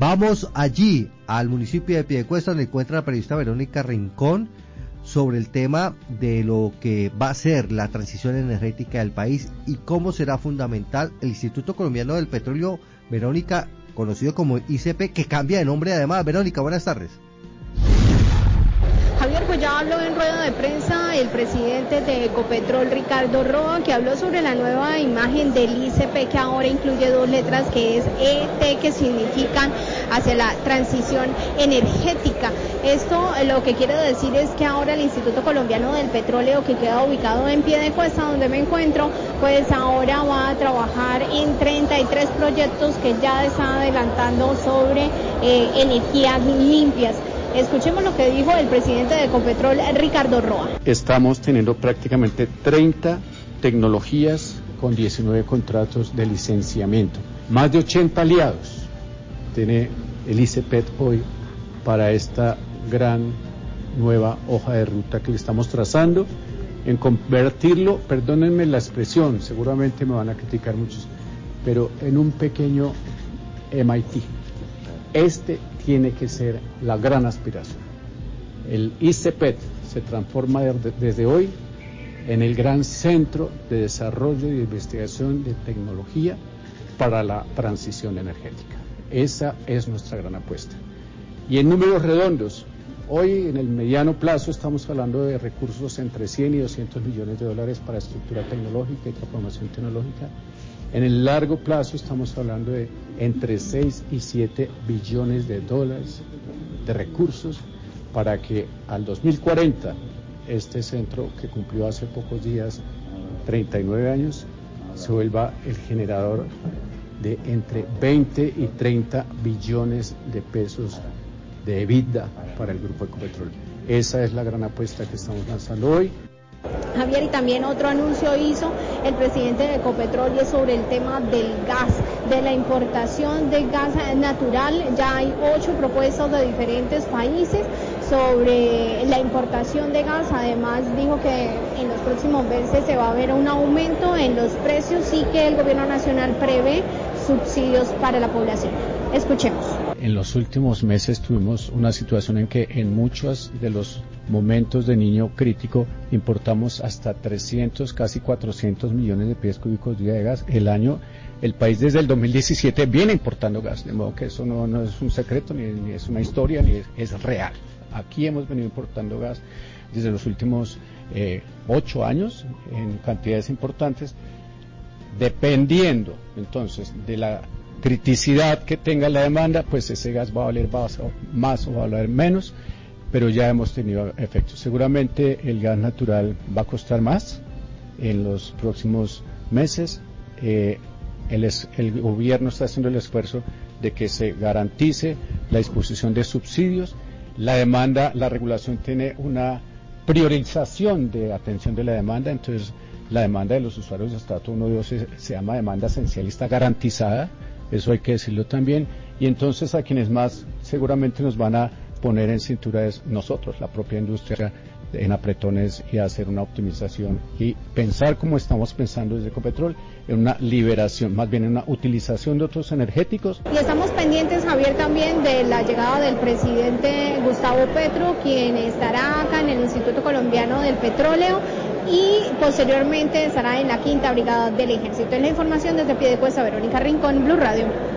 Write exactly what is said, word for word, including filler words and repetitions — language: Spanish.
Vamos allí, al municipio de Piedecuesta, donde encuentra la periodista Verónica Rincón, sobre el tema de lo que va a ser la transición energética del país y cómo será fundamental el Instituto Colombiano del Petróleo. Verónica, conocido como I C P, que cambia de nombre además. Verónica, buenas tardes. Javier, pues ya habló en rueda de prensa el presidente de Ecopetrol, Ricardo Roa, que habló sobre la nueva imagen del I C P, que ahora incluye dos letras, que es E T, que significan hacia la transición energética. Esto lo que quiere decir es que ahora el Instituto Colombiano del Petróleo, que queda ubicado en Piedecuesta, donde me encuentro, pues ahora va a trabajar en treinta y tres proyectos que ya está adelantando sobre eh, energías limpias. Escuchemos lo que dijo el presidente de Ecopetrol, Ricardo Roa. Estamos teniendo prácticamente treinta tecnologías con diecinueve contratos de licenciamiento. Más de ochenta aliados tiene el I C P E T hoy para esta gran nueva hoja de ruta que le estamos trazando, en convertirlo, perdónenme la expresión, seguramente me van a criticar muchos, pero en un pequeño M I T. Este tiene que ser la gran aspiración. El I C P E T se transforma de, desde hoy en el gran centro de desarrollo y de investigación de tecnología para la transición energética. Esa es nuestra gran apuesta. Y en números redondos, hoy en el mediano plazo estamos hablando de recursos entre cien y doscientos millones de dólares para estructura tecnológica y transformación tecnológica. En el largo plazo estamos hablando de entre seis y siete billones de dólares de recursos para que al dos mil cuarenta este centro, que cumplió hace pocos días treinta y nueve años, se vuelva el generador de entre veinte y treinta billones de pesos de EBITDA para el Grupo Ecopetrol. Esa es la gran apuesta que estamos lanzando hoy. Javier, y también otro anuncio hizo el presidente de Ecopetrol, y es sobre el tema del gas, de la importación de gas natural. Ya hay ocho propuestas de diferentes países sobre la importación de gas. Además dijo que en los próximos meses se va a ver un aumento en los precios y que el gobierno nacional prevé subsidios para la población. Escuchemos. En los últimos meses tuvimos una situación en que en muchos de los momentos de niño crítico importamos hasta trescientos, casi cuatrocientos millones de pies cúbicos día de gas. El año, el país desde el dos mil diecisiete viene importando gas, de modo que eso no, no es un secreto, ni, ni es una historia, ni es, es real. Aquí hemos venido importando gas desde los últimos eh, ocho años en cantidades importantes, dependiendo entonces de la criticidad que tenga la demanda, pues ese gas va a valer más o va a valer menos, pero ya hemos tenido efectos. Seguramente el gas natural va a costar más en los próximos meses. Eh, el, es, el gobierno está haciendo el esfuerzo de que se garantice la disposición de subsidios. La demanda, la regulación tiene una priorización de atención de la demanda, entonces la demanda de los usuarios de estrato uno y dos se, se llama demanda esencial y está garantizada. Eso hay que decirlo también, y entonces a quienes más seguramente nos van a poner en cintura es nosotros, la propia industria, en apretones y hacer una optimización y pensar como estamos pensando desde Ecopetrol, en una liberación, más bien en una utilización de otros energéticos. Y estamos pendientes, Javier, también de la llegada del presidente Gustavo Petro, quien estará acá en el Instituto Colombiano del Petróleo y posteriormente estará en la quinta brigada del Ejército. Es la información desde Piedecuesta, Verónica Rincón, Blue Radio.